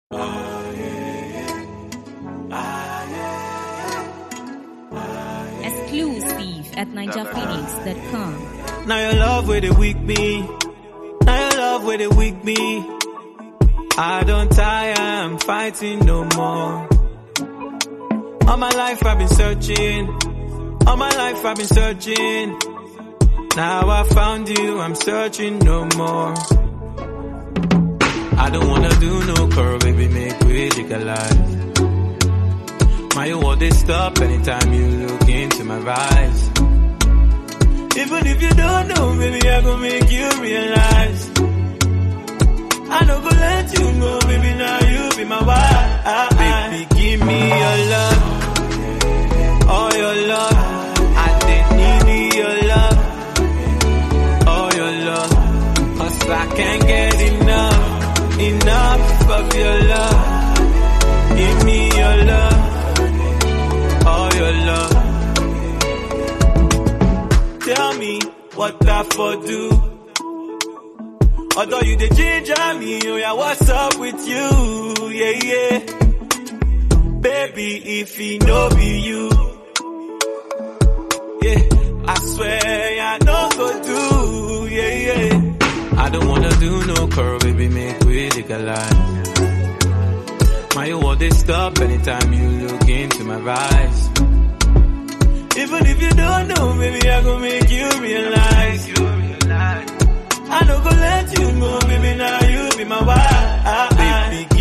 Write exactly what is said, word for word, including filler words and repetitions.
Exclusive at ninja phoenix dot com. Now your love where they weak me. Now your love where they weak me. I don't tire, I'm fighting no more. All my life I've been searching. All my life I've been searching. Now I found you, I'm searching no more. I don't wanna do no curl, baby, make we legalize. My you want this stop anytime you look into my eyes. Even if you don't know, baby, I gon' make you realize. I don't go let you go, baby, now you be my wife. Baby, give me your love, all your love. I didn't need your love, all your love. Cause I can't get enough, enough of your love. Give me your love, all your love. Tell me what I for do. Although you the ginger me, oh yeah, what's up with you? Yeah, yeah. Baby, if he no be you, yeah, I swear I know go do, yeah, yeah. I don't wanna do no curl, baby, make we legalize. My you want this stop anytime you look into my eyes. Even if you don't know, baby, I gon' make you realize. I don't go let you go, baby, now you be my wife. Baby,